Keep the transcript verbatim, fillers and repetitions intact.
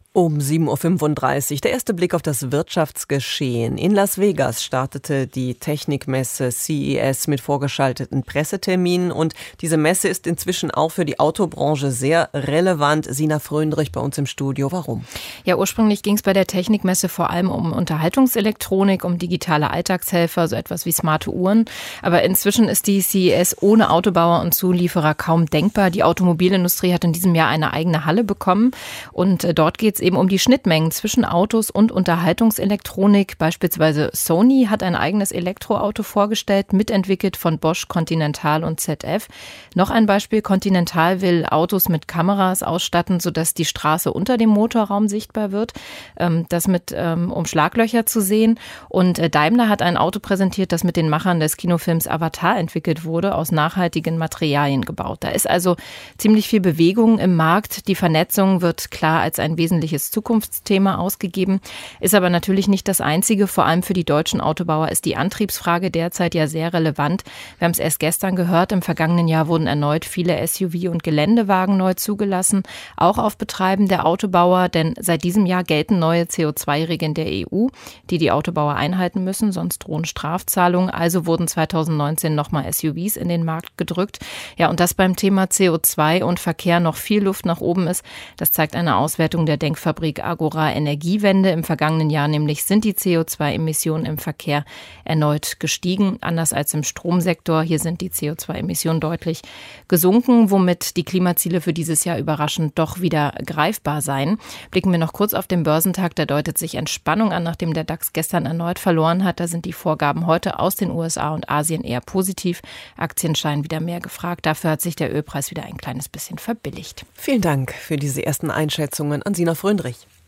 Um sieben Uhr fünfunddreißig, der erste Blick auf das Wirtschaftsgeschehen. In Las Vegas startete die Technikmesse C E S mit vorgeschalteten Presseterminen und diese Messe ist inzwischen auch für die Autobranche sehr relevant. Sina Fröndrich bei uns im Studio. Warum? Ja, ursprünglich ging es bei der Technikmesse vor allem um Unterhaltungselektronik, um digitale Alltagshelfer, so etwas wie smarte Uhren. Aber inzwischen ist die C E S ohne Autobauer und Zulieferer kaum denkbar. Die Automobilindustrie hat in diesem Jahr eine eigene Halle bekommen und äh, dort geht es eben um die Schnittmengen zwischen Autos und Unterhaltungselektronik. Beispielsweise Sony hat ein eigenes Elektroauto vorgestellt, mitentwickelt von Bosch, Continental und Z F. Noch ein Beispiel: Continental will Autos mit Kameras ausstatten, sodass die Straße unter dem Motorraum sichtbar wird. Das mit ähm, um Schlaglöcher zu sehen. Und Daimler hat ein Auto präsentiert, das mit den Machern des Kinofilms Avatar entwickelt wurde, aus nachhaltigen Materialien gebaut. Da ist also ziemlich viel Bewegung im Markt. Die Vernetzung wird klar als ein wesentliches Zukunftsthema ausgegeben, ist aber natürlich nicht das einzige. Vor allem für die deutschen Autobauer ist die Antriebsfrage derzeit ja sehr relevant. Wir haben es erst gestern gehört, im vergangenen Jahr wurden erneut viele S U V- und Geländewagen neu zugelassen, auch auf Betreiben der Autobauer, denn seit diesem Jahr gelten neue C O zwei Regeln der E U, die die Autobauer einhalten müssen, sonst drohen Strafzahlungen. Also wurden zweitausendneunzehn nochmal S U Vs in den Markt gedrückt. Ja, und dass beim Thema C O zwei und Verkehr noch viel Luft nach oben ist, das zeigt eine Auswertung der Denkfabrik Agora Energiewende. Im vergangenen Jahr nämlich sind die C O zwei Emissionen im Verkehr erneut gestiegen, anders als im Stromsektor. Hier sind die C O zwei Emissionen deutlich gesunken, womit die Klimaziele für dieses Jahr überraschend doch wieder greifbar seien. Blicken wir noch kurz auf den Börsentag. Da deutet sich Entspannung an, nachdem der DAX gestern erneut verloren hat. Da sind die Vorgaben heute aus den U S A und Asien eher positiv. Aktien scheinen wieder mehr gefragt. Dafür hat sich der Ölpreis wieder ein kleines bisschen verbilligt. Vielen Dank für diese ersten Einschätzungen an Sina Fröndrich.